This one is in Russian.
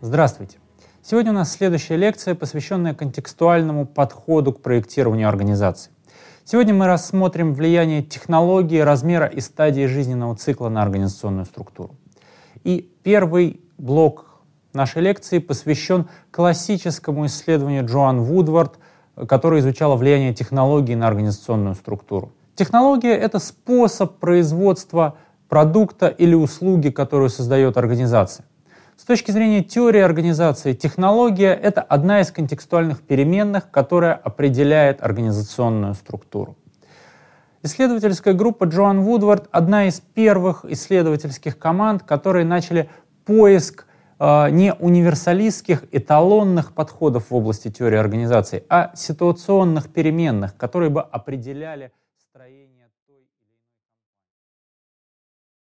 Здравствуйте! Сегодня у нас следующая лекция, посвященная контекстуальному подходу к проектированию организации. Сегодня мы рассмотрим влияние технологии, размера и стадии жизненного цикла на организационную структуру. И первый блок нашей лекции посвящен классическому исследованию Джоан Вудвард, которое изучало влияние технологий на организационную структуру. Технология — это способ производства продукта или услуги, которую создает организация. С точки зрения теории организации, технология — это одна из контекстуальных переменных, которая определяет организационную структуру. Исследовательская группа Джоан Вудвард — одна из первых исследовательских команд, которые начали поиск не универсалистских эталонных подходов в области теории организации, а ситуационных переменных, которые бы определяли строение той или иной